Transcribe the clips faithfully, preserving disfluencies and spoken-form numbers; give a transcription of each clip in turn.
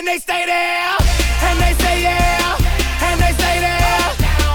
And they stay there, and they say yeah, and they stay there.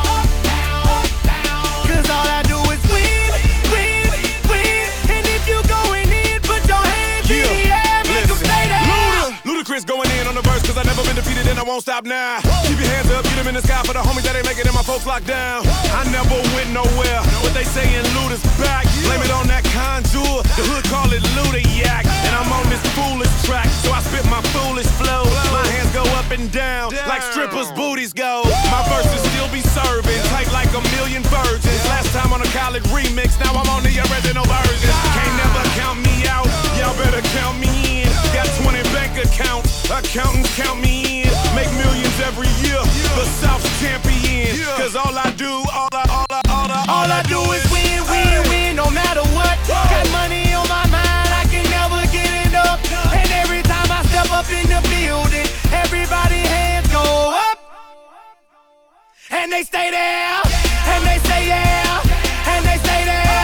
Cause all I do is win, win, win. And if you going in, put your hands yeah. in the air, make them stay there. Luda, Ludacris going in on the verse, cause I never been defeated and I won't stop now. Keep your hands up, get them in the sky for the homies that ain't making it, my folks locked down. I never went nowhere, but they saying Luda's back. Blame it on that contour, the hood call it Luda Yak. And I'm on this foolish track, so I spit my foolish flow. My hands go up and down, like strippers' booties go. My verses still be serving, tight like a million virgins. Last time on a college remix, now I'm on the original version. Can't never count me out, y'all better count me in. Got twenty bank accounts, accountants count me in. Make millions every year, the South's champion. Cause all I do, all I, all I, all I, all I do is win, win, win, no matter what. Got money on my mind, I can never get it up. And every time I step up in the building, everybody hands go up. And they stay there, and they say yeah, and they stay there.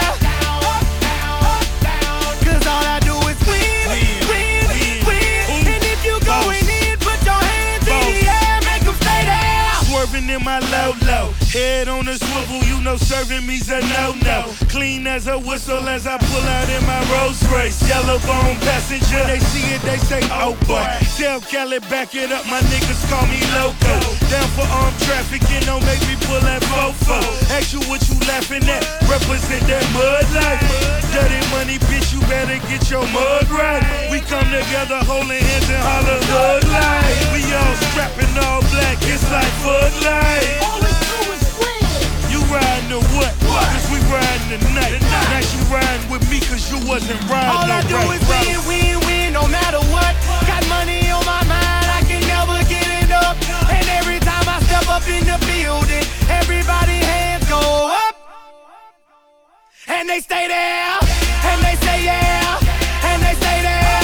Cause all I do is win, win, win. And if you going in, put your hands in the air, make them stay there. Swerving in my low-low, head on a swivel, you know serving me's a no-no. Clean as a whistle as I pull out in my Rolls Royce. Yellow bone passenger, they see it, they say, oh boy. Tell Cali, back it up, my niggas call me loco. Down for armed trafficking, don't make me pull that fofo. Ask you what you laughing at, represent that mud life. Dirty money, bitch, you better get your mud right. We come together holding hands and holler hood life. We all strapping all black, it's like Bud Light. All we do is win. You riding or what? what? Cause we riding tonight. Now you riding with me cause you wasn't riding. All I do right, is win, win, win, no matter what. Got money on my mind, I can never get it up. And every time I step up in the building, everybody hands go up. And they stay there, and they say yeah, and they stay there.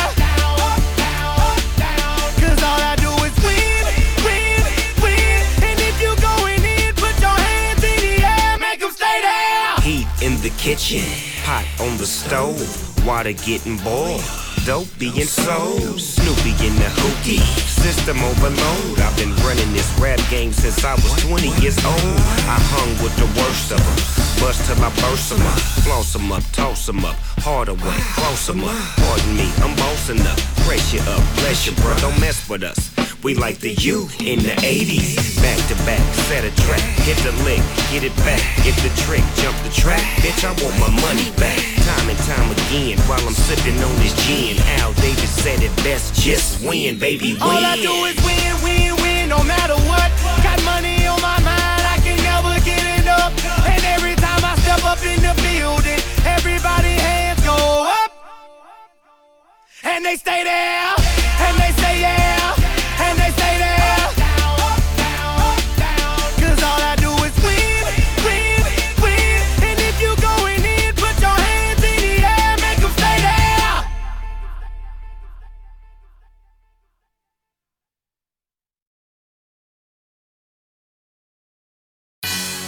Cause all I do is win, win, win. And if you going in, put your hands in the air, make them stay there. Heat in the kitchen, pot on the stove, water getting boiled, dope being sold, Snoopy in the hookie, system overload. I've been running this rap game since I was twenty years old. I hung with the worst of them, bust till I burst them up, floss them up, toss them up, harder way, close them up. Pardon me, I'm bossing up, pressure up, bless you, bro, don't mess with us. We like the U in the eighties, back to back, set a track, hit the lick, get it back, get the trick, jump the track, bitch, I want my money back. Time and time again, while I'm sipping on this gin, Al Davis said it best, just win, baby, win. All I do is win, win, win, no matter what. Got money on my mind, I can never get it up. And every time I step up in the building,